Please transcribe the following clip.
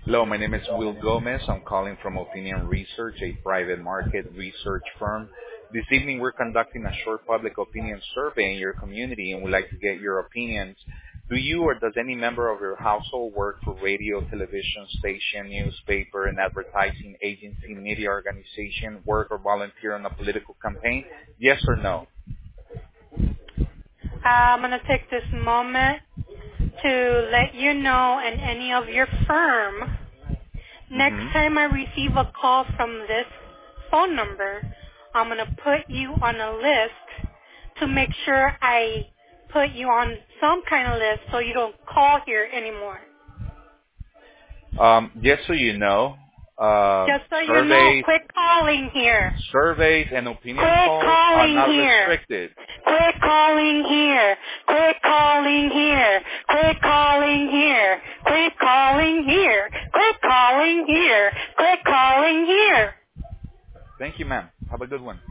Hello, my name is Will Gomez. I'm calling from Opinion Research, a private market research firm. This evening, we're conducting a short public opinion survey in your community, and we'd like to get your opinions. Do you or does any member of your household work for radio, television station, newspaper, and advertising agency, media organization, work or volunteer on a political campaign? Yes or no? I'm going to take this moment to let you know and any of your firm, next Mm-hmm. time I receive a call from this phone number, I'm going to put you on a list to make sure I put you on some kind of list so you don't call here anymore. Just so you know, Just so you know, surveys, quit calling here. surveys and opinion Quit polls are calling not here. restricted. Quit calling here. Quit calling here. Quit calling here. Quit calling here. Quit calling here. Quit calling here. Thank you, ma'am. Have a good one.